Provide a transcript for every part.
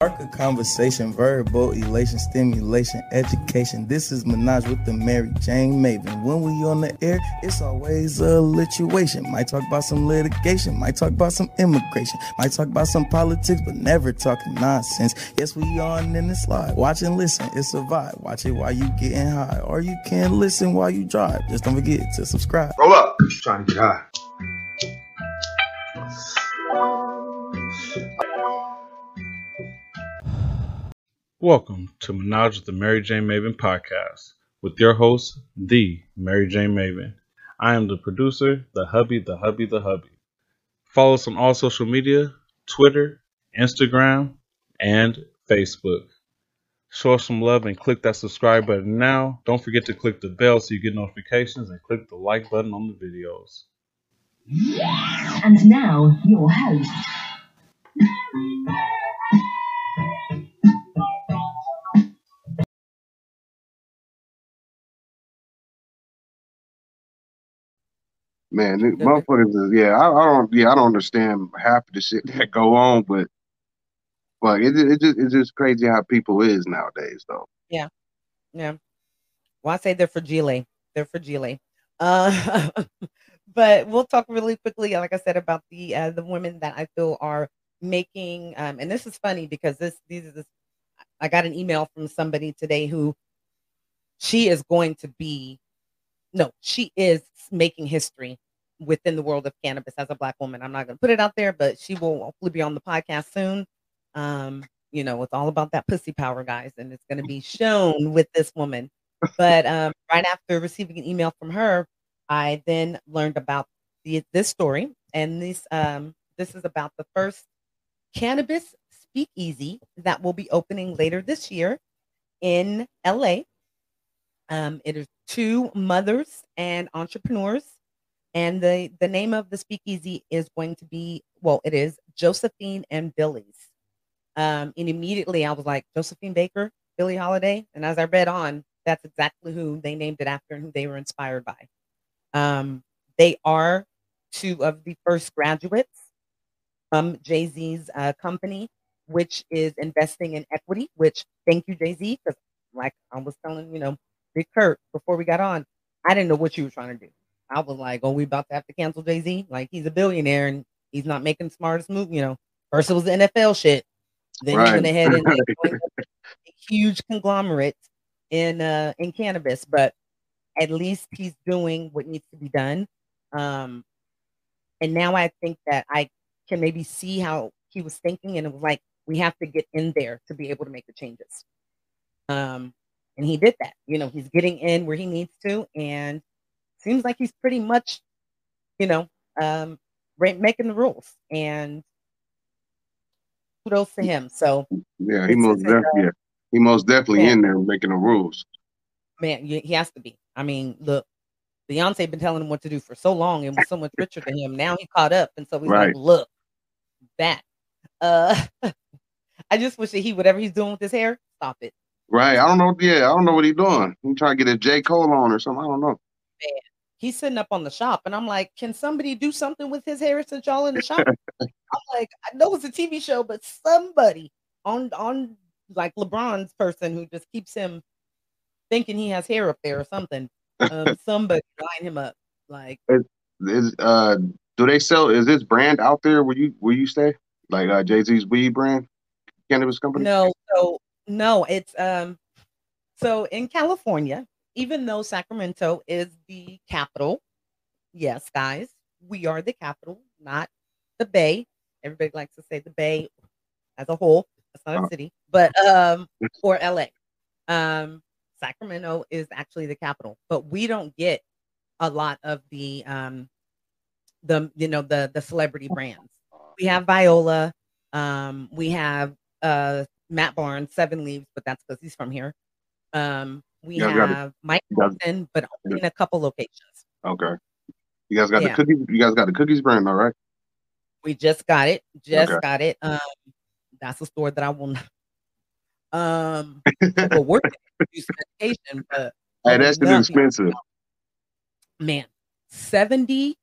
Spark a conversation, verbal elation, stimulation, education. This is Minaj with the Mary Jane Maven. When we on the air, it's always a lituation. Might talk about some litigation, might talk about some immigration, might talk about some politics, but never talking nonsense. Yes, we on in the slide. Watch and listen, it's a vibe. Watch it while you getting high, or you can listen while you drive. Just don't forget to subscribe. Roll up. I'm trying to get high. Welcome to Minaj with the Mary Jane Maven podcast with your host, the Mary Jane Maven. I am the producer, the hubby. Follow us on all social media, Twitter, Instagram, and Facebook. Show us some love and click that subscribe button now. Don't forget to click the bell so you get notifications and click the like button on the videos. And now, your host. Man, motherfuckers is I don't understand half of the shit that go on, but it's just crazy how people is nowadays, though. Yeah. Well, I say they're fragile. But we'll talk really quickly, like I said, about the women that I feel are making. And this is funny because I got an email from somebody today who she is making history within the world of cannabis as a Black woman. I'm not going to put it out there, but she will hopefully be on the podcast soon. It's all about that pussy power, guys, and it's going to be shown with this woman. But right after receiving an email from her, I then learned about this story, and this is about the first cannabis speakeasy that will be opening later this year in LA. It is two mothers and entrepreneurs, and the name of the speakeasy is going to be, it is Josephine and Billy's. And immediately I was like, Josephine Baker, Billie Holiday, and as I read on, that's exactly who they named it after and who they were inspired by. They are two of the first graduates from Jay-Z's company, which is investing in equity. Which, thank you, Jay-Z, because like I was telling Big Kurt before we got on, I didn't know what you were trying to do. I was like, we about to have to cancel Jay-Z? Like, he's a billionaire and he's not making the smartest move. First it was the NFL shit. Then he went ahead and joined a huge conglomerate in cannabis. But at least he's doing what needs to be done. And now I think that I can maybe see how he was thinking. And it was like, we have to get in there to be able to make the changes. And he did that. He's getting in where he needs to, and seems like he's pretty much, making the rules. And kudos to him. So yeah, he most definitely in there making the rules. Man, he has to be. I mean, look, Beyonce been telling him what to do for so long and was so much richer than him. Now he caught up, and so he's like, look, that. I just wish that whatever he's doing with his hair, stop it. Right. I don't know. Yeah, I don't know what he's doing. He's trying to get a J. Cole on or something. I don't know. Man, he's sitting up on the shop, and I'm like, can somebody do something with his hair since y'all in the shop? I'm like, I know it's a TV show, but somebody on like LeBron's person who just keeps him thinking he has hair up there or something. Somebody line him up. Like, do they sell? Is this brand out there where you stay? Like Jay-Z's weed brand, cannabis company? No, it's so in California, even though Sacramento is the capital, yes, guys, we are the capital, not the Bay. Everybody likes to say the Bay as a whole. That's not a city, but for LA. Sacramento is actually the capital, but we don't get a lot of the celebrity brands. We have Viola, we have Matt Barnes, 7 Leaves, but that's because he's from here. We have Mike Wilson, but only in a couple locations. Okay. You guys got the cookies. You guys got the cookies brand, all right? We just got it. Got it. That's a store that I will not. We'll work to produce medication, but hey, that's expensive. Man, $75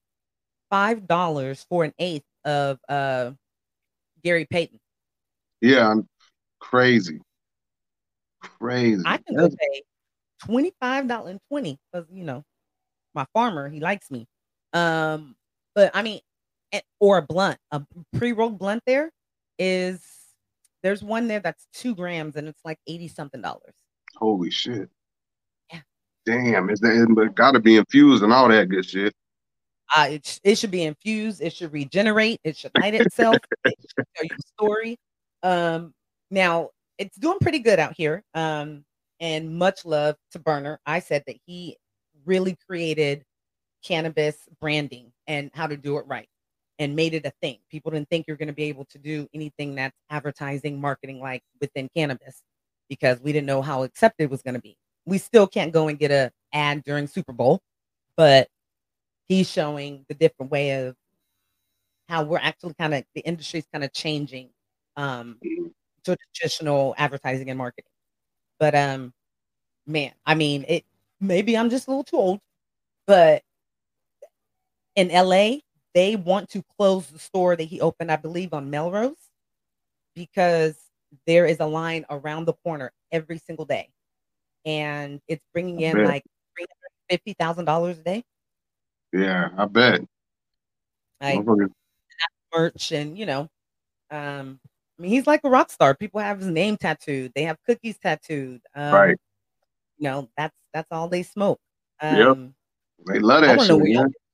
for an eighth of Gary Payton. Yeah, crazy. Crazy. I can go pay $25.20 because my farmer, he likes me. But I mean, or a blunt, a pre-rolled blunt. There's one there that's 2 grams and it's like $80 something. Holy shit. Yeah. Damn, it gotta be infused and all that good shit. It should be infused. It should regenerate. It should light itself. It should tell you a story. Now it's doing pretty good out here. And much love to Berner. I said that he really created cannabis branding and how to do it right and made it a thing. People didn't think you're going to be able to do anything that's advertising, marketing like within cannabis because we didn't know how accepted it was going to be. We still can't go and get an ad during Super Bowl, but he's showing the different way of how we're actually the industry's kind of changing to traditional advertising and marketing. But man, I mean, maybe I'm just a little too old, but in LA, they want to close the store that he opened, I believe, on Melrose because there is a line around the corner every single day. And it's bringing in like $350,000 a day. Yeah, I bet. Like merch and I mean, he's like a rock star. People have his name tattooed. They have cookies tattooed. Right. That's all they smoke. Yep. They love that shit.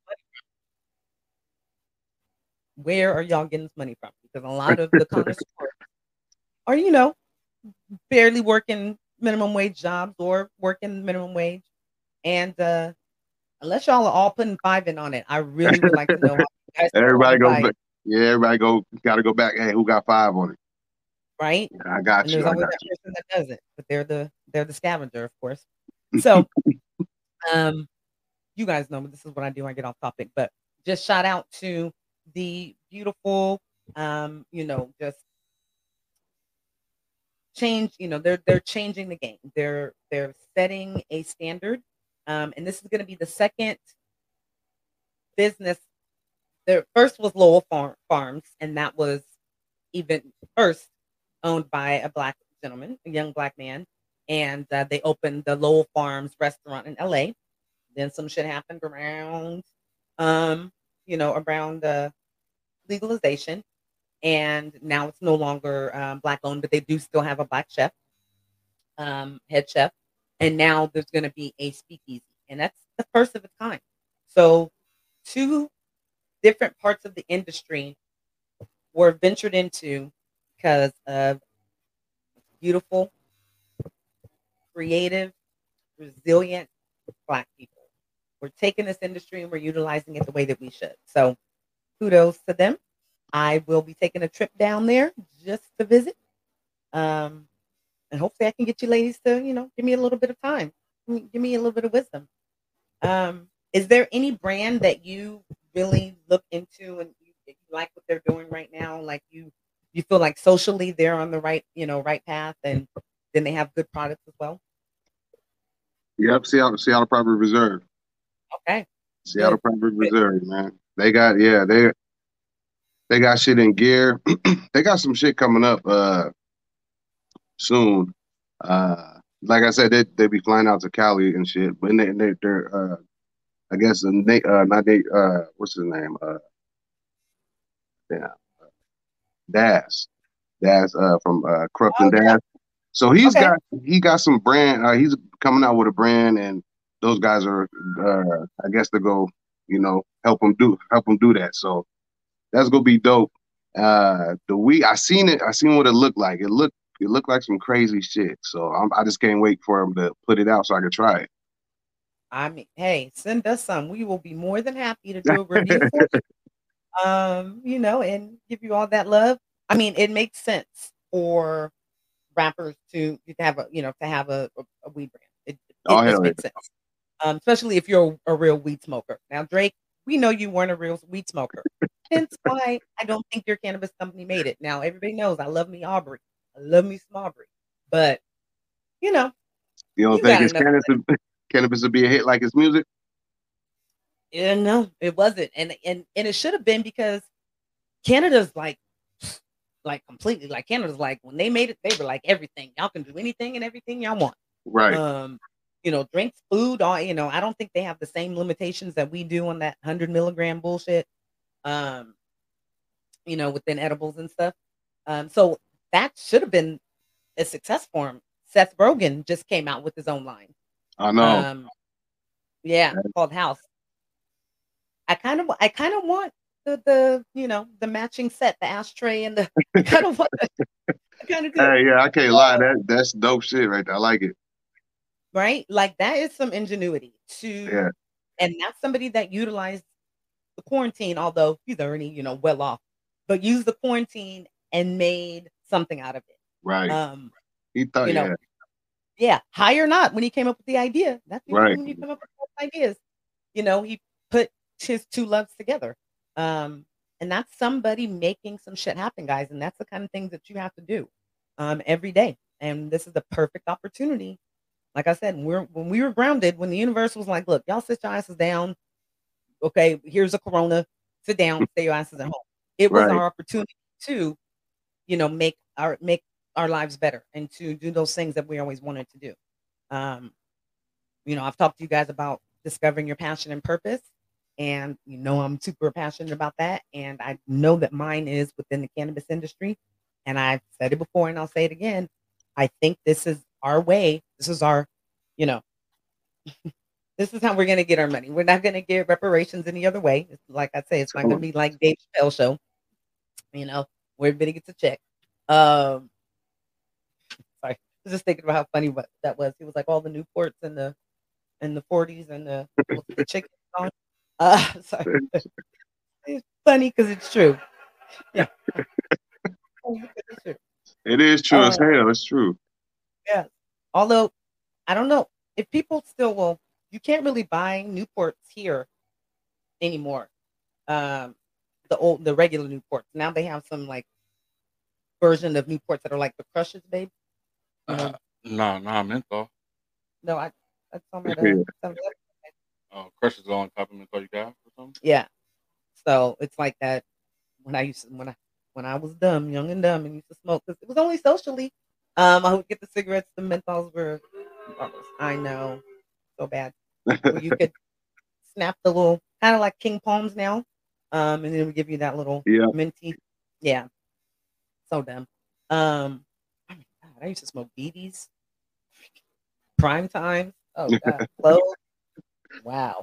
Where are y'all getting this money from? Because a lot of the connoisseurs are, barely working minimum wage jobs or working minimum wage. And unless y'all are all putting 5 in on it, I really would like to know how you guys everybody goes back. Yeah, everybody gotta go back. Hey, who got 5 on it? Right? Yeah, I got and you. There's always that person that doesn't, but they're the scavenger, of course. So you guys know this is what I do. I get off topic, but just shout out to the beautiful just change, they're changing the game. They're setting a standard. And this is going to be the second business. Their first was Lowell Farms, and that was even first owned by a Black gentleman, a young Black man. And they opened the Lowell Farms restaurant in LA. Then some shit happened around, around legalization. And now it's no longer Black owned, but they do still have a Black chef, head chef. And now there's going to be a speakeasy. And that's the first of its kind. So 2 different parts of the industry were ventured into because of beautiful, creative, resilient Black people. We're taking this industry and we're utilizing it the way that we should. So kudos to them. I will be taking a trip down there just to visit. And hopefully I can get you ladies to, give me a little bit of time. Give me a little bit of wisdom. Is there any brand that you really look into and you like what they're doing right now? Like you feel like socially they're on the right, right path, and then they have good products as well? Yep, Seattle Property Reserve. Okay. Seattle Property Reserve, man. They got they got shit in gear. They got some shit coming up soon. Like I said, they be flying out to Cali and shit. But they're I guess what's his name? Daz from Corrupt and Daz. So he got some brand. He's coming out with a brand, and those guys are I guess to go help him do that. So that's gonna be dope. I seen what it looked like. It looked like some crazy shit. So I just can't wait for him to put it out so I can try it. I mean, hey, send us some. We will be more than happy to do a review for you. And give you all that love. I mean, it makes sense for rappers to have a weed brand. It just makes sense. Especially if you're a real weed smoker. Now, Drake, we know you weren't a real weed smoker. Hence why I don't think your cannabis company made it. Now, everybody knows I love me Aubrey. I love me some Aubrey. But, you don't think it's cannabis would be a hit like his music? Yeah, no, it wasn't. And it should have been, because Canada's like like completely. Like Canada's like when they made it, they were like everything. Y'all can do anything and everything y'all want. Right. Drinks, food, all I don't think they have the same limitations that we do on that 100 milligram bullshit. Within edibles and stuff. So that should have been a success for him. Seth Rogen just came out with his own line. I know. Called House. I kind of want the matching set, the ashtray and the kind of what kind of Hey, yeah, I can't lie. That's dope shit right there. I like it. Right? Like that is some ingenuity and that's somebody that utilized the quarantine, although he's already, well off, but used the quarantine and made something out of it. Right. He thought, high or not, when he came up with the idea, that's right. when you come up with ideas, he put his two loves together. And that's somebody making some shit happen, guys. And that's the kind of things that you have to do every day. And this is the perfect opportunity. Like I said, when we were grounded, when the universe was like, look, y'all sit your asses down. Okay, here's a corona. Sit down, stay your asses at home. It was our opportunity to, make our lives better and to do those things that we always wanted to do. I've talked to you guys about discovering your passion and purpose. And I'm super passionate about that. And I know that mine is within the cannabis industry. And I've said it before and I'll say it again. I think this is our way. This is our, this is how we're going to get our money. We're not going to get reparations any other way. It's, like I say, it's not going to be like Dave Chappelle show, where everybody gets a check. Sorry, I was just thinking about how funny that was. He was like all the Newports in the 40s and the chicken song. Sorry. It's funny because it's true. Yeah. It's true. It is true as hell. It's true. Yeah. Although, I don't know if people still will. You can't really buy Newports here anymore. The regular Newports. Now they have some like version of Newports that are like the Crushes, babe. No, menthol. No, I saw my Crushes is on top of menthol you got or something. Yeah. So it's like that. When I was young and dumb, and used to smoke because it was only socially. I would get the cigarettes. The menthols were, I know, so bad. Where you could snap the little, kind of like King Palms now, and then it would give you that little minty. Yeah, so dumb. Oh my God, I used to smoke BDs. Prime time. Oh God, clothes. Wow.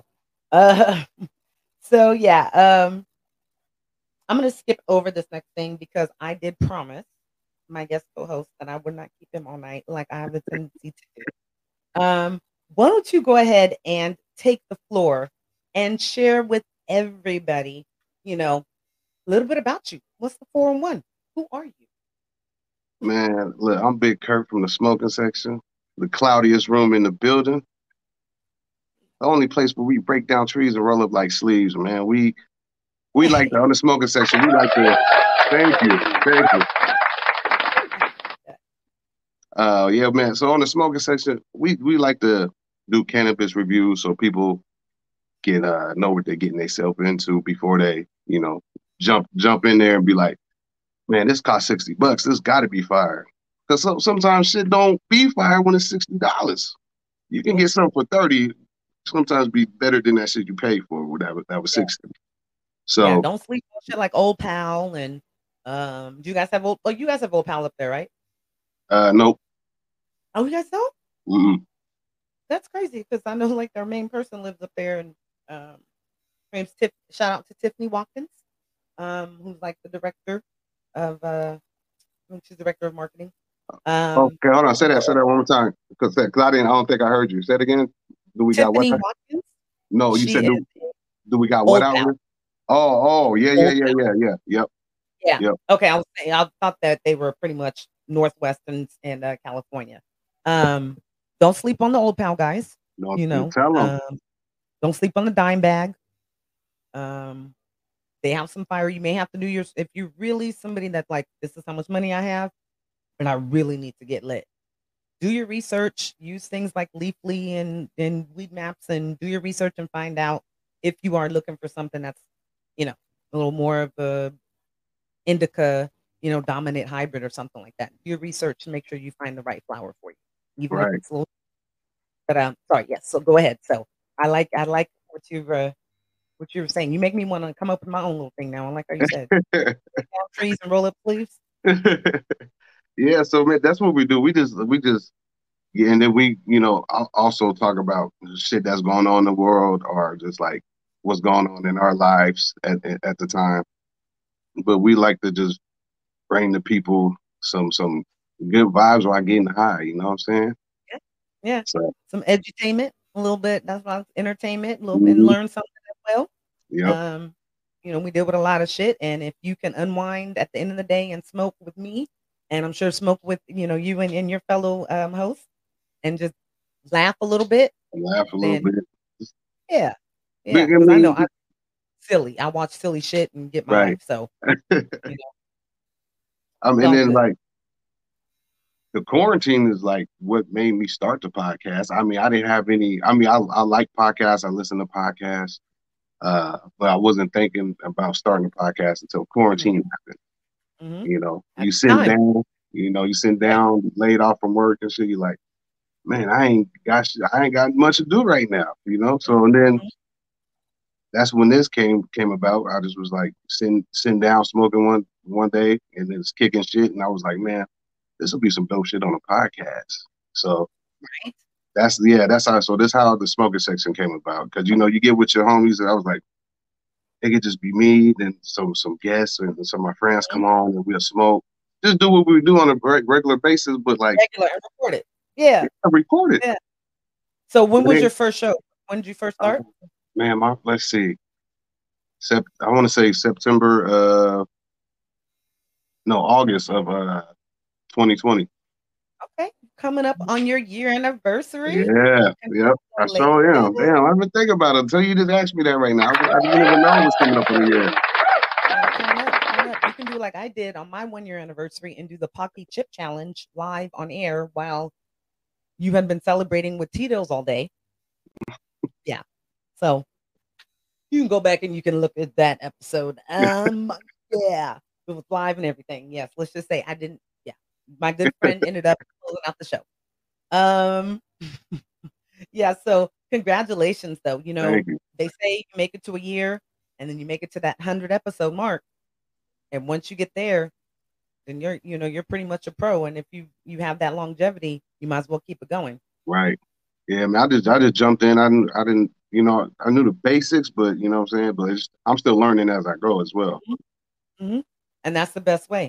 So yeah. I'm going to skip over this next thing because I did promise my guest co-host that I would not keep him all night like I have a tendency to do. Why don't you go ahead and take the floor and share with everybody, a little bit about you. What's the 411? Who are you? Man, look, I'm Big Kurt from the smoking section, the cloudiest room in the building. The only place where we break down trees and roll up like sleeves, man. We like on the smoking section. We like to. Thank you. Yeah, man. So on the smoking section, we like to do cannabis reviews so people get know what they're getting themselves into before they, jump in there and be like, man, this cost $60. This got to be fire. Because sometimes shit don't be fire when it's $60. You can get something for $30. Sometimes be better than that shit you paid for. Whatever that was $60. So yeah, don't sleep on shit like Old Pal and do you guys have you guys have Old Pal up there, right? Nope. Oh, you guys don't? Mm-hmm. That's crazy because I know like their main person lives up there and shout out to Tiffany Watkins, who's like the director of she's the director of marketing. Okay, hold on, say that one more time. Because I don't think I heard you. Say it again. Do we Tiffany got what? Watkins? No, you said do we got what out here? Oh, yeah. Yep. Yeah. Okay, I thought that they were pretty much Northwest and California. Don't sleep on the Old Pal guys. No, tell them. Don't sleep on the dime bag. They have some fire. You may have to do if you're really somebody that's like, this is how much money I have, and I really need to get lit. Do your research. Use things like Leafly and Weed Maps, and do your research and find out if you are looking for something that's, a little more of a indica, dominant hybrid or something like that. Do your research and make sure you find the right flower for you, even if Right. it's a little. But sorry, yes. So go ahead. So I like what you were saying. You make me want to come up with my own little thing now. I like how you said down trees and roll up sleeves. Yeah, so man, that's what we do. We just yeah, and then we, also talk about shit that's going on in the world or just like what's going on in our lives at the time. But we like to just bring the people some good vibes while getting high, you know what I'm saying? Yeah, yeah. So, Some edutainment, a little bit. That's why entertainment, a little bit, and mhm, learn something as well. yep, Um, we deal with a lot of shit, and if you can unwind at the end of the day and smoke with me, and I'm sure smoke with you and your fellow hosts, and just laugh a little bit, laugh a little then bit. yeah, But, yeah, I because I know mean, I'm silly. I watch silly shit and get my right. life, so you know it's And all then good. like the quarantine is like what made me start the podcast. I mean, I didn't have any. I mean, I like podcasts. I listen to podcasts. But I wasn't thinking about starting a podcast until quarantine happened. Mm-hmm. At You the sitting time, down, you sitting yeah. down, laid off from work and shit. You're like, man, I ain't got much to do right now, So and then Mhm. that's when this came about. I just was like sitting down, smoking one day, and then just kicking shit, and I was like, man, this will be some dope shit on a podcast. So Right? that's how. So this how the smoking section came about because you get with your homies, and I was like. It could just be me, then some guests and some of my friends Mhm. come on and we'll smoke. Just do what we do on a regular basis, but like Regular and record it. Yeah, I record it. yeah. So when But was then, your first show? When did you first start? man, let's see. I want to say September. No, August of 2020. Okay, coming up on your year anniversary. Yeah, yep. I saw him. Congratulations. Damn, I've been thinking about it until you just asked me that right now. I didn't even know it was coming up in a year. Turn up, turn up. You can do like I did on my 1 year anniversary and do the Pocky Chip Challenge live on air while you had been celebrating with Tito's all day. Yeah. So you can go back and you can look at that episode. Yeah. It was live and everything. Yes. Let's just say I didn't, yeah. My good friend ended up closing out the show. Um yeah, so congratulations though. Thank you. They say you make it to a year and then you make it to that 100 episode mark. And once you get there, then you're pretty much a pro. And if you have that longevity, you might as well keep it going. Right. Yeah, man. I just jumped in. I didn't. I knew the basics, but you know what I'm saying. But I'm still learning as I go as well. Mm-hmm. And that's the best way.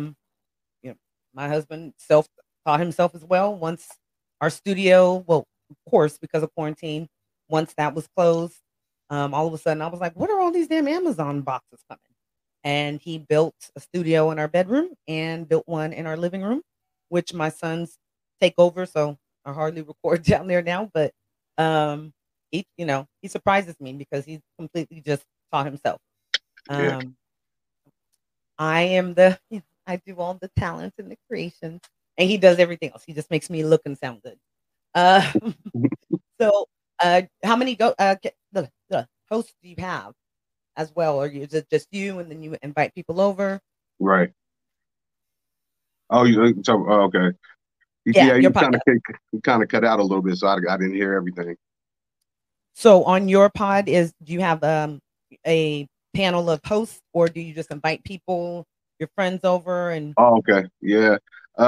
My husband self taught himself as well. Once our studio, well, of course, because of quarantine, once that was closed, all of a sudden I was like, "What are all these damn Amazon boxes coming?" And he built a studio in our bedroom and built one in our living room, which my sons take over. So I hardly record down there now, but he surprises me because he's completely just taught himself. Yeah. I am I do all the talents and the creations, and he does everything else. He just makes me look and sound good. Uh, so, how many the hosts do you have as well, or is it just you, and then you invite people over? Right. Oh, okay. Yeah, Yeah, your you kind of cut out a little bit, so I didn't hear everything. So on your pod, do you have a panel of hosts, or do you just invite people, your friends over? And Oh, okay. Yeah.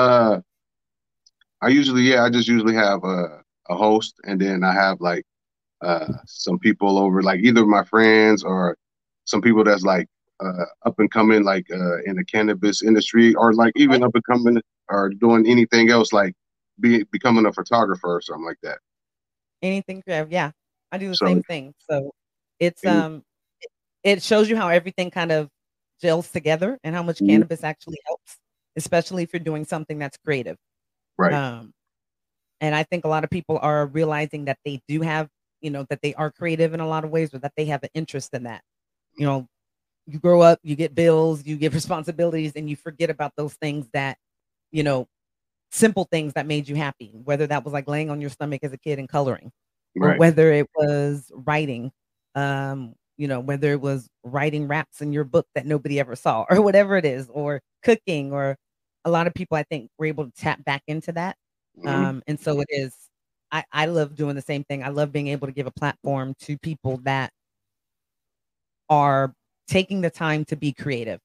I just usually have a host, and then I have like some people over, like either my friends or some people that's like up and coming, like in the cannabis industry, or like even up and coming or doing anything else, like becoming a photographer or something like that. anything creative, yeah, I do the So, same thing. So it's it shows you how everything kind of gels together and how much mhm, cannabis actually helps, especially if you're doing something that's creative. right, Um, and I think a lot of people are realizing that they do have, that they are creative in a lot of ways, or that they have an interest in that. You know, you grow up, you get bills, you get responsibilities, and you forget about those things that, you know, simple things that made you happy, whether that was like laying on your stomach as a kid and coloring, or right, whether it was writing, whether it was writing raps in your book that nobody ever saw, or whatever it is, or cooking, or a lot of people I think were able to tap back into that. And so it is. I love doing the same thing. I love being able to give a platform to people that are taking the time to be creative.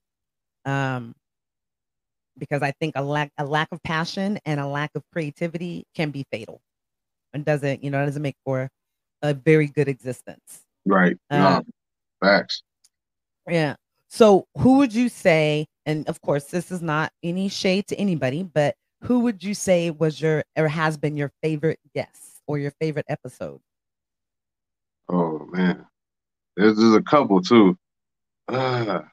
Because I think a lack of passion and a lack of creativity can be fatal, and doesn't make for a very good existence. Right. No, facts. Yeah. So who would you say, and of course this is not any shade to anybody, but who would you say was your or has been your favorite guest or your favorite episode? Oh man, there's a couple too. Okay,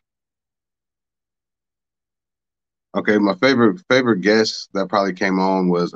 my favorite guest that probably came on was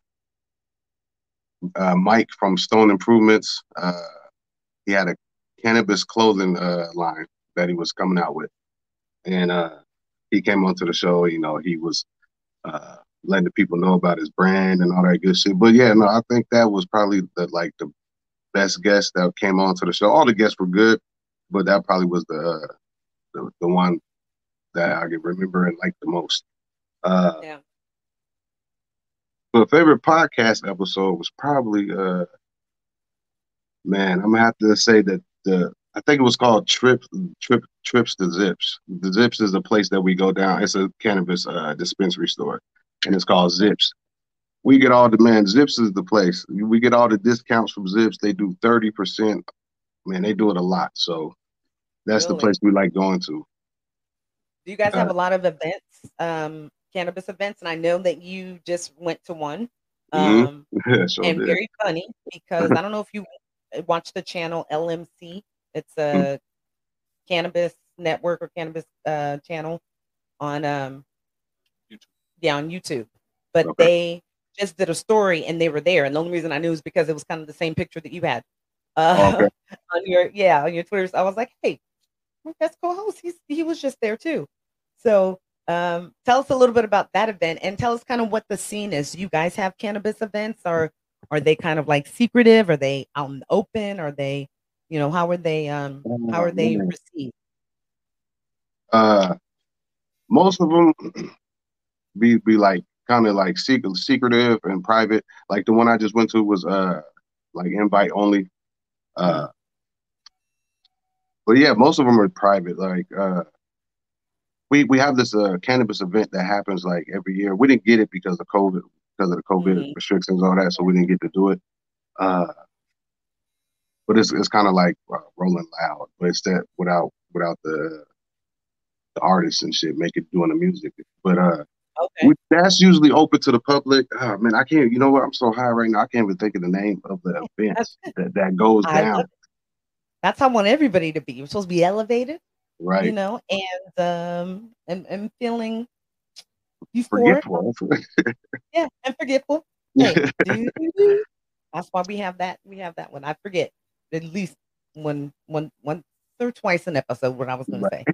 Mike from Stone Improvements. He had a cannabis clothing line that he was coming out with, and he came onto the show. You know, he was letting the people know about his brand and all that good shit. But yeah, no, I think that was probably the best guest that came onto the show. All the guests were good, but that probably was the one that I can remember and like the most. Yeah. But favorite podcast episode was probably man, I'm gonna have to say that I think it was called Trips to Zips. The Zips is a place that we go down. It's a cannabis dispensary store, and it's called Zips. We get all the Zips is the place. We get all the discounts from Zips. They do 30%. Man, they do it a lot. So that's the place we like going to. Do you guys have a lot of events, cannabis events? And I know that you just went to one. Sure and did. very funny because I don't know if you watch the channel LMC. It's a cannabis network or cannabis channel on YouTube. Yeah, on YouTube. But they just did a story and they were there. And the only reason I knew is because it was kind of the same picture that you had on your Twitter. So I was like, hey, that's co-host. He was just there too. So tell us a little bit about that event and tell us kind of what the scene is. Do you guys have cannabis events, or are they kind of like secretive? Are they out in the open? Are they, how are they received? Most of them be like kind of like secretive and private. Like the one I just went to was like invite only. But yeah, most of them are private. Like we have this cannabis event that happens like every year. We didn't get it because of COVID, because of the COVID restrictions, all that, so we didn't get to do it. But it's kind of like Rolling Loud, but it's that without the artists and shit doing the music. But that's usually open to the public. Oh, man, I can't. You know what? I'm so high right now. I can't even think of the name of the events that goes down. That's how I want everybody to be. You're supposed to be elevated, right? And feeling forgetful. Yeah, and forgetful. Hey, that's why we have that. We have that one. I forget at least one or twice an episode. What I was going to say.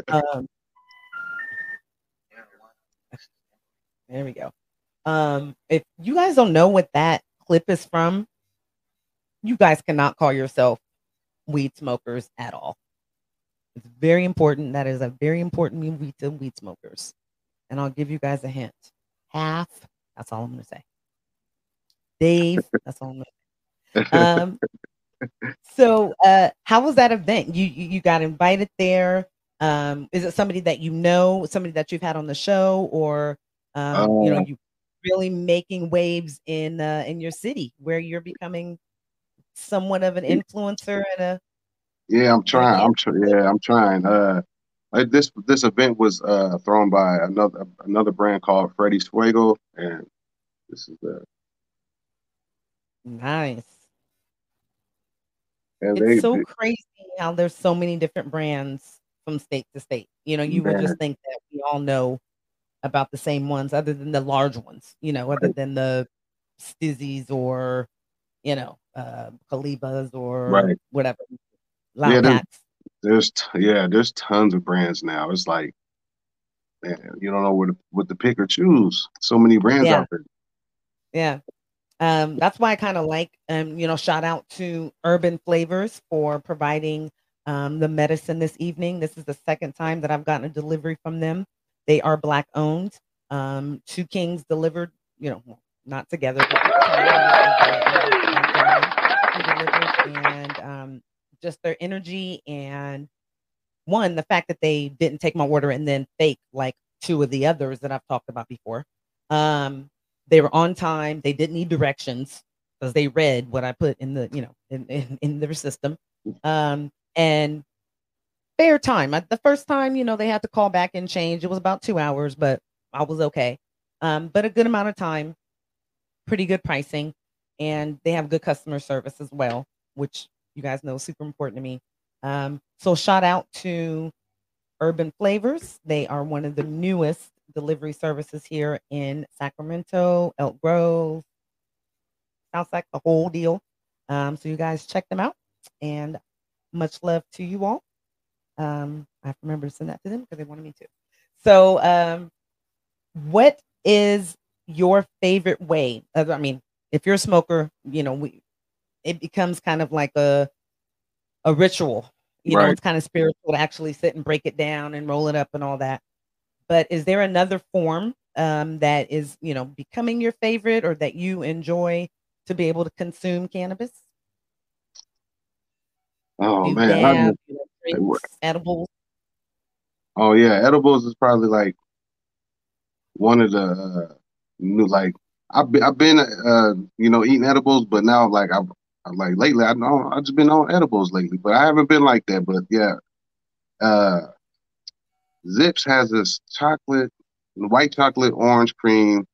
There we go. If you guys don't know what that clip is from, you guys cannot call yourself weed smokers at all. It's very important. That is a very important movie to weed smokers. And I'll give you guys a hint. Half. That's all I'm going to say. Dave. That's all I'm going to say. So how was that event? You got invited there. Is it somebody that you know, somebody that you've had on the show, or you really making waves in your city where you're becoming somewhat of an influencer and I'm trying. This event was thrown by another brand called Freddy's Fuego, and this is nice. And it's so crazy how there's so many different brands from state to state. You would just think that we all know about the same ones, other than the large ones. Other than the Stizzies or Calibas or whatever. There's tons of brands now. It's like, man, you don't know what to pick or choose. So many brands out there. Yeah. That's why I kind of like, shout out to Urban Flavors for providing the medicine this evening. This is the second time that I've gotten a delivery from them. They are Black owned. Two Kings delivered, well, not together, but and just their energy and one, the fact that they didn't take my order and then fake like two of the others that I've talked about before. They were on time. They didn't need directions because they read what I put in the, in their system. And fair time. The first time, they had to call back and change. It was about 2 hours, but I was okay. But a good amount of time, pretty good pricing, and they have good customer service as well, which you guys know is super important to me. So shout out to Urban Flavors. They are one of the newest delivery services here in Sacramento, Elk Grove, Southside, the whole deal. So you guys check them out, and much love to you all. I have to remember to send that to them because they wanted me to. So, what is your favorite way? I mean, if you're a smoker, it becomes kind of like a ritual. Right. It's kind of spiritual to actually sit and break it down and roll it up and all that. But is there another form that is, becoming your favorite or that you enjoy to be able to consume cannabis? Oh You man, dab, drinks, edibles. oh yeah, edibles is probably like one of the new like I've been eating edibles, but now like I'm like lately I've just been on edibles lately, but I haven't been like that. But yeah, Zips has this white chocolate, orange cream,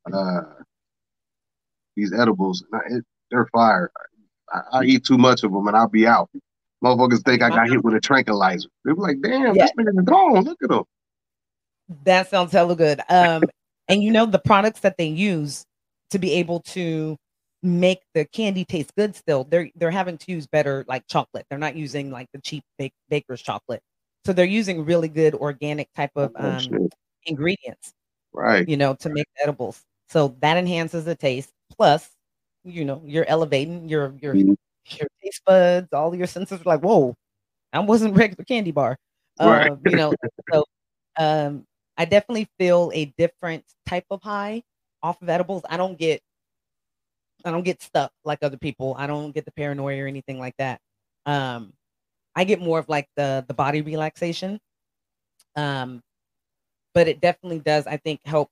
these edibles. They're fire. I eat too much of them and I'll be out. Motherfuckers think I got hit with a tranquilizer. They're like, damn, Yeah. this nigga's gone. Look at him. That sounds hella good. And the products that they use to be able to make the candy taste good still, they're having to use better like chocolate. They're not using like the cheap baker's chocolate. So they're using really good organic type of ingredients, right? To make edibles. So that enhances the taste. Plus, you're elevating your taste buds, all your senses are like, whoa, that wasn't regular candy bar. Right. So I definitely feel a different type of high off of edibles. I don't get stuck like other people. I don't get the paranoia or anything like that. I get more of like the body relaxation. But it definitely does, I think, help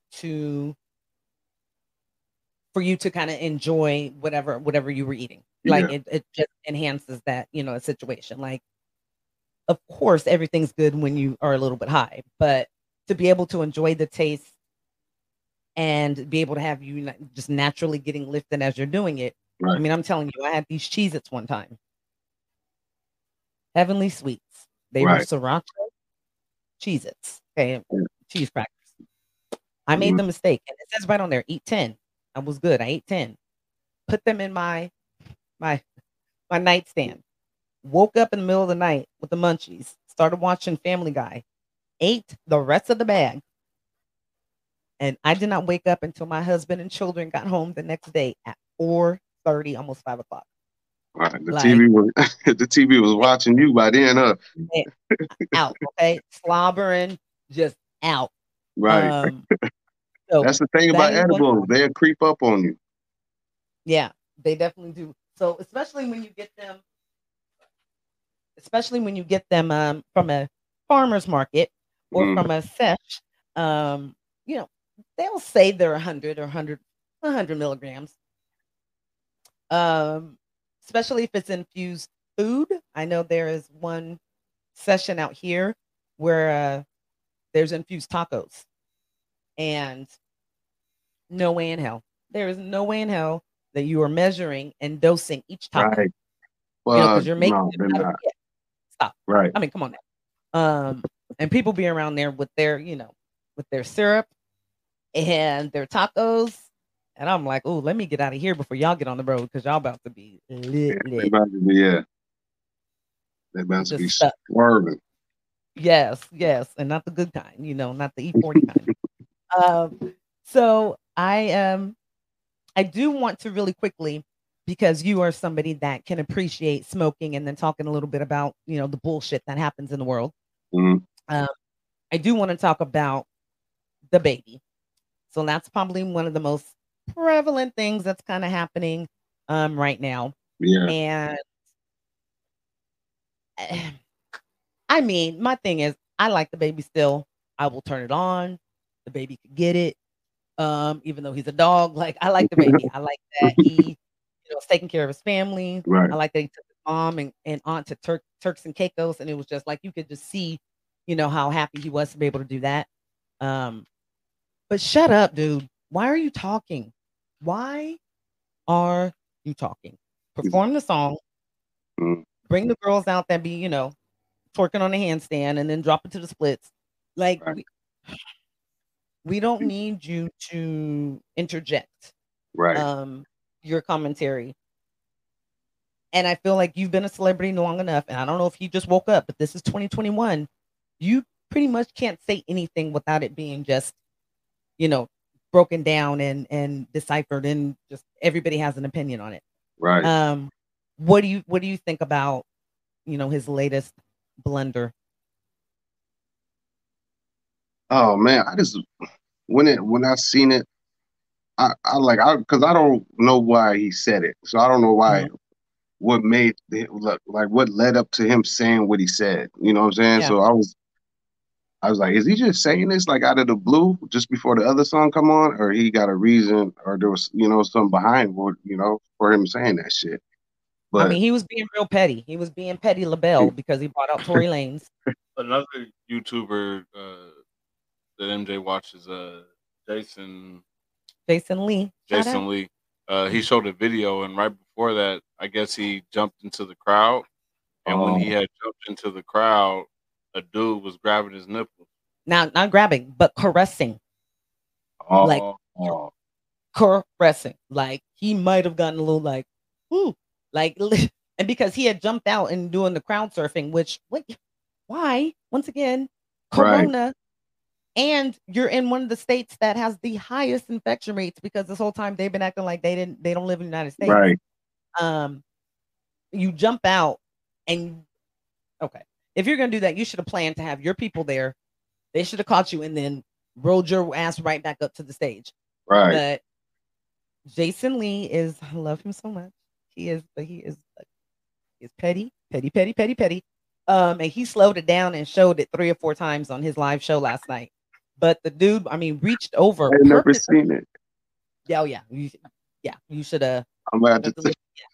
for you to kind of enjoy whatever you were eating. Like it just enhances that, a situation. Like, of course, everything's good when you are a little bit high, but to be able to enjoy the taste and be able to have you just naturally getting lifted as you're doing it. Right. I mean, I'm telling you, I had these Cheez-Its one time. Heavenly Sweets. They were sriracha Cheez-Its. Okay. Cheese crackers. I made the mistake, and it says right on there, eat 10. I was good. I ate 10. Put them in my nightstand. Woke up in the middle of the night with the munchies. Started watching Family Guy. Ate the rest of the bag. And I did not wake up until my husband and children got home the next day at 4:30, almost 5 o'clock. Right. The TV was watching you by then, huh? Out, okay? Slobbering, just out. Right. So that's the thing about edibles. They'll creep up on you. Yeah, they definitely do. So especially when you get them from a farmer's market or from a sesh, they'll say they're 100 or 100 milligrams. Especially if it's infused food. I know there is one session out here where there's infused tacos, and no way in hell. There is no way in hell that you are measuring and dosing each taco. Right. Well, because you're making stop. Right. I mean, come on now. And people be around there with their, with their syrup and their tacos. And I'm like, oh, let me get out of here before y'all get on the road because y'all about to be lit. They're about to be swerving. Yes. And not the good kind, not the E40 kind. So I do want to really quickly, because you are somebody that can appreciate smoking and then talking a little bit about, the bullshit that happens in the world. Mm-hmm. I do want to talk about the baby. So that's probably one of the most prevalent things that's kind of happening right now. Yeah. And I mean, my thing is, I like the baby still. I will turn it on. The baby could get it. Even though he's a dog, like I like the baby. I like that he, is taking care of his family. Right. I like that he took his mom and aunt to Turks and Caicos, and it was just like you could just see, how happy he was to be able to do that. But shut up, dude. Why are you talking? Why are you talking? Perform the song. Mm. Bring the girls out that be, twerking on a handstand and then drop it to the splits. Like, Right. we don't need you to interject Right. your commentary. And I feel like you've been a celebrity long enough, and I don't know if you just woke up, but this is 2021. You pretty much can't say anything without it being just, broken down and deciphered, and just everybody has an opinion on it. Right. What do you think about, his latest blunder? Oh man, I just when I seen it, because I don't know why he said it, so I don't know why. Mhm. What made like what led up to him saying what he said? You know what I'm saying? Yeah. So I was like, is he just saying this like out of the blue just before the other song come on, or he got a reason, or there was something behind what for him saying that shit? I But mean, he was being real petty. He was being petty LaBelle because he brought out Tory Lanez. Another YouTuber that MJ watches, Jason Lee. Shout out. Lee. He showed a video, and right before that, I guess he jumped into the crowd. And when he had jumped into the crowd, a dude was grabbing his nipples. Now, not grabbing, but caressing. Like caressing. Like he might have gotten a little like, ooh, like, and because he had jumped out and doing the crowd surfing, which why? Once again, Corona. Right. And you're in one of the states that has the highest infection rates, because this whole time they've been acting like they don't live in the United States. Right. You jump out and okay. If you're gonna do that, you should have planned to have your people there. They should have caught you and then rolled your ass right back up to the stage. Right. But Jason Lee I love him so much. He is petty. And he slowed it down and showed it 3 or 4 times on his live show last night. But the dude, I mean, reached over. I've never seen it. Oh yeah, you should have. I'm about to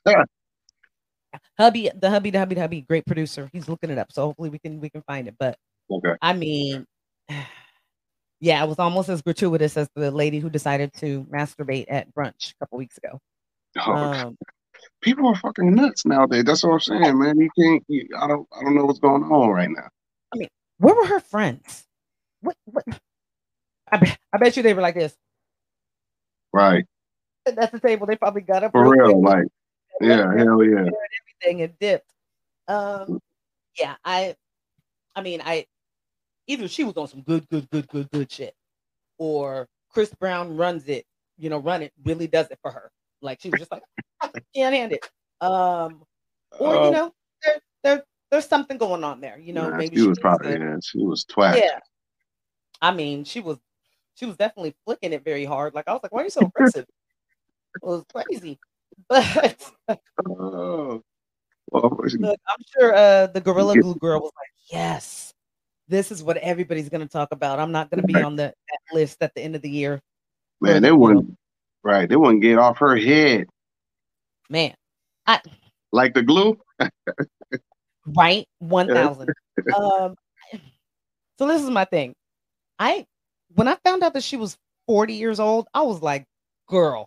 the hubby, great producer. He's looking it up, so hopefully we can find it. But okay. I mean, yeah, it was almost as gratuitous as the lady who decided to masturbate at brunch a couple weeks ago. People are fucking nuts nowadays. That's what I'm saying, man. You can't. I don't know what's going on right now. I mean, where were her friends? What? I bet you they were like this. Right. At the table, they probably got up for real, quick, like hell yeah, and everything and dipped. Yeah, I mean, either she was on some good shit, or Chris Brown runs it, really does it for her. Like she was just like, I can't hand it. Or there's something going on there. Maybe she was probably she was twat. Yeah, I mean, she was definitely flicking it very hard. Like I was like, why are you so aggressive? It was crazy. But well, look, I'm sure the Gorilla Glue girl was like, yes, this is what everybody's going to talk about. I'm not going to be on that list at the end of the year. Man, they wouldn't. Right, they wouldn't get off her head. Man, like the glue. Right, 1,000. So this is my thing. When I found out that she was 40 years old, I was like, girl,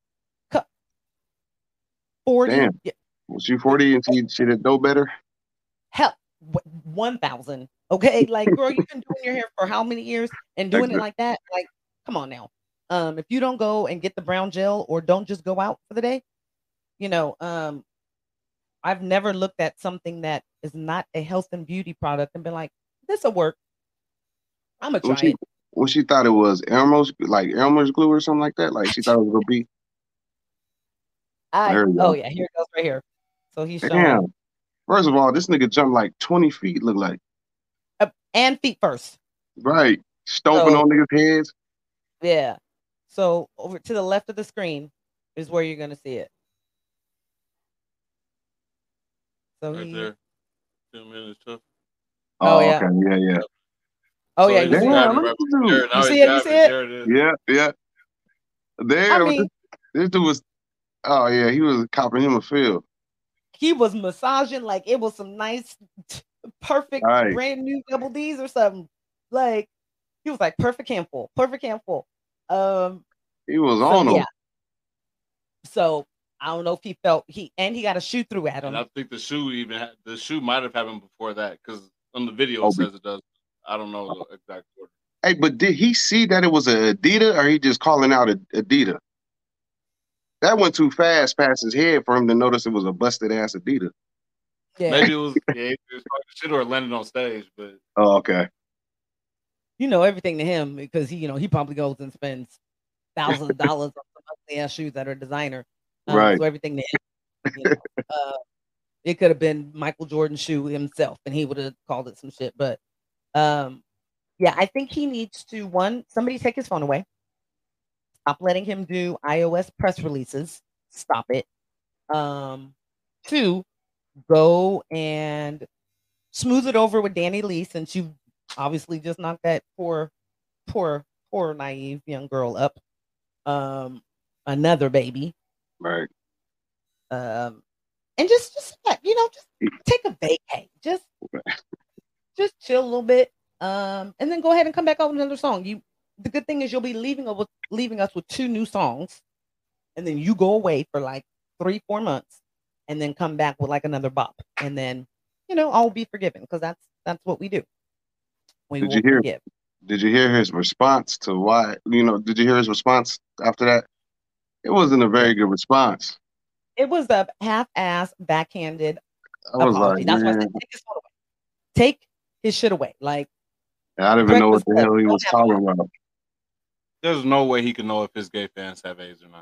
40. Damn. Was she 40 and she didn't know better? Hell, 1,000. Okay, like girl, you've been doing your hair for how many years and doing it like that? Like, come on now. If you don't go and get the brown gel or don't just go out for the day, I've never looked at something that is not a health and beauty product and been like, this'll work. I'm gonna try it. Well, she thought it was Elmer's glue or something like that. Like she thought it was gonna be. Yeah, here it goes right here. So he's showing. Damn. First of all, this nigga jumped like 20 feet. Look like. And feet first. Right, stomping on niggas' heads. Yeah. So over to the left of the screen is where you're gonna see it. So Right there. 2 minutes tough. Oh, yeah. Okay, yeah. Oh So yeah, he you was see it. Damn, grabbing look right at this from there. dude. Now You he's see it? You grabbing. see it? There it is. Yeah. I Damn, mean, this dude was. Oh yeah, he was copping him a feel. he was massaging like it was some nice, perfect, Right. brand new double D's or something. Like he was like perfect handful, perfect handful. He was So on him. yeah. So I don't know if he felt he got a shoe through at And him. I think the shoe might have happened before that because on the video Oh, it says it does. I don't know the exact order. Hey, but did he see that it was a Adidas, or he just calling out Adidas? That went too fast past his head for him to notice it was a busted ass Adidas. Yeah. Maybe it was he was talking shit or landed on stage, but Oh, okay. You know everything to him because he probably goes and spends thousands of dollars on some ugly ass shoes that are designer. Right. So everything to him, it could have been Michael Jordan's shoe himself, and he would have called it some shit. But yeah, I think he needs to somebody take his phone away. Stop letting him do iOS press releases. Stop it. 2, go and smooth it over with Danny Lee, since you obviously just knocked that poor naive young girl up. Another baby. Right. And just take a vacay. Just chill a little bit. And then go ahead and come back out with another song. The good thing is you'll be leaving us with 2 new songs, and then you go away for like 3-4 months, and then come back with like another bop, and then I'll be forgiven because that's what we do. We will forgive. Did you hear his response to why? Did you hear his response after that? It wasn't a very good response. It was a half-ass, backhanded I was apology. like, That's why I man, said take his phone away. Take his shit away. Like I don't even know what the hell he was talking about. there's no way he can know if his gay fans have AIDS or not.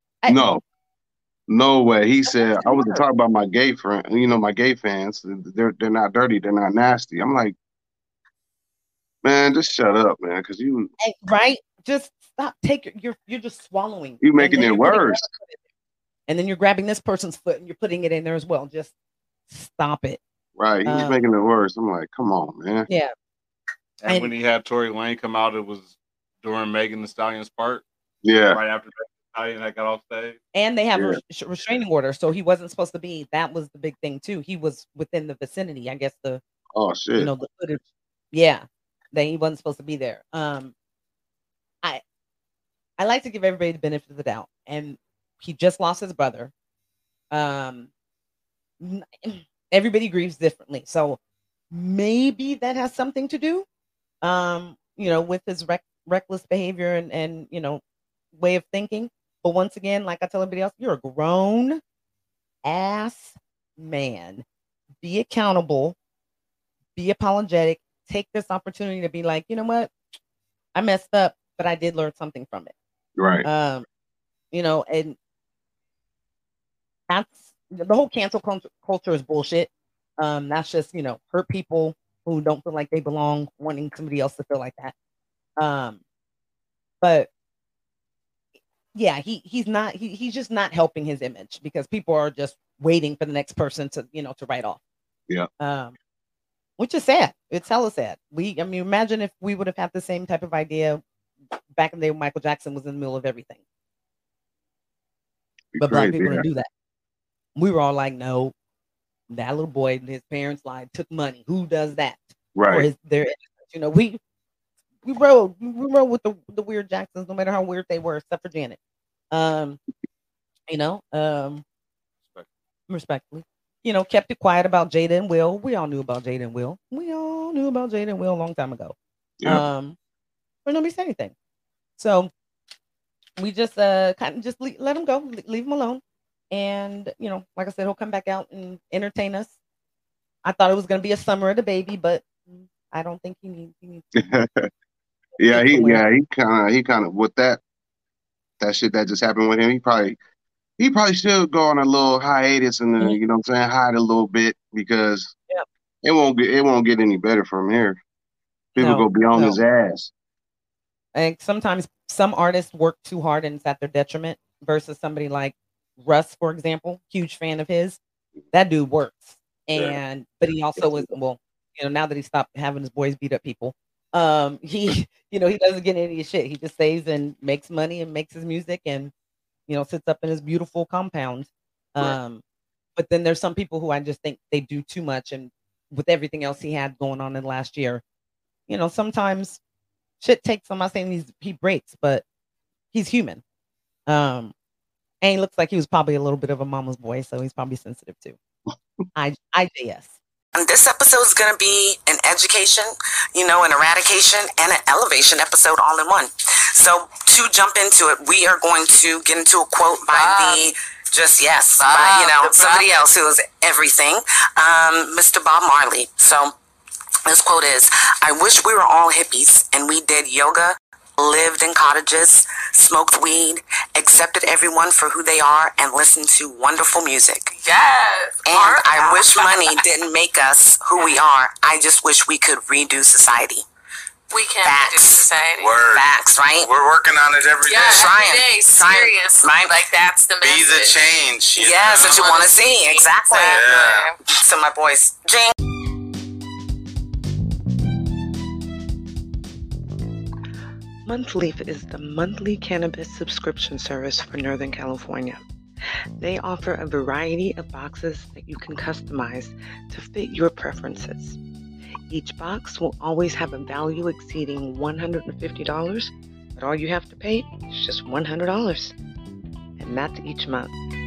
No way. He said I wasn't talking about my gay friend. My gay fans. They're not dirty. They're not nasty. I'm like, man, just shut up, man, because you right. Just stop. You're just swallowing. You making it worse. And then you're grabbing this person's foot and you're putting it in there as well. Just stop it. Right. He's making it worse. I'm like, come on, man. Yeah. And when he had Tory Lane come out, it was during Megan Thee Stallion's part. Yeah. Right after Megan Thee Stallion had got off stage. And they have a restraining order, so he wasn't supposed to be. That was the big thing too. He was within the vicinity. I guess the footage. Yeah. That he wasn't supposed to be there. I like to give everybody the benefit of the doubt. And he just lost his brother. Everybody grieves differently. So maybe that has something to do, with his reckless behavior and way of thinking. But once again, like I tell everybody else, you're a grown ass man. Be accountable. Be apologetic. Take this opportunity to be like, you know what? I messed up, but I did learn something from it. Right. And that's the whole cancel culture is bullshit. That's just, hurt people who don't feel like they belong, wanting somebody else to feel like that. But yeah, he's just not helping his image because people are just waiting for the next person to write off. Yeah. Which is sad. It's hella sad. Imagine if we would have had the same type of idea back in the day when Michael Jackson was in the middle of everything. But black people didn't do that. We were all like, no, that little boy and his parents lied, took money. Who does that? Right. We rode with the weird Jacksons, no matter how weird they were, except for Janet. Respectfully. Kept it quiet about Jada and Will. We all knew about Jada and Will. A long time ago. Yeah. But nobody said anything. So we just kind of just let him go, leave him alone. And, like I said, he'll come back out and entertain us. I thought it was going to be a Summer of the Baby, but I don't think he needs Yeah, he kind of with that shit that just happened with him, he probably should go on a little hiatus and hide a little bit because it won't get any better from here. People go be on his ass. And sometimes some artists work too hard and it's at their detriment versus somebody like Russ, for example, huge fan of his. That dude works. And but he also was, well, now that he stopped having his boys beat up people, he he doesn't get any shit. He just stays and makes money and makes his music and sits up in his beautiful compound. But then there's some people who I just think they do too much, and with everything else he had going on in last year, sometimes shit takes. I'm not saying he breaks, but he's human. And he looks like he was probably a little bit of a mama's boy, so he's probably sensitive too. IJS. And this episode is going to be an education, an eradication, and an elevation episode all in one. So to jump into it, we are going to get into a quote by somebody else who is everything, Mr. Bob Marley. So this quote is, "I wish we were all hippies and we did yoga, lived in cottages, smoked weed, accepted everyone for who they are, and listened to wonderful music. Yes. And I wish money didn't make us who we are. I just wish we could redo society." We can redo society. Word. Facts, right? We're working on it every day. Every day, serious. Right? Like, that's the message. Be the change. Yes, that you want to see. Exactly. Yeah. So my boys, Jane. Monthleaf is the monthly cannabis subscription service for Northern California. They offer a variety of boxes that you can customize to fit your preferences. Each box will always have a value exceeding $150, but all you have to pay is just $100, and that's each month.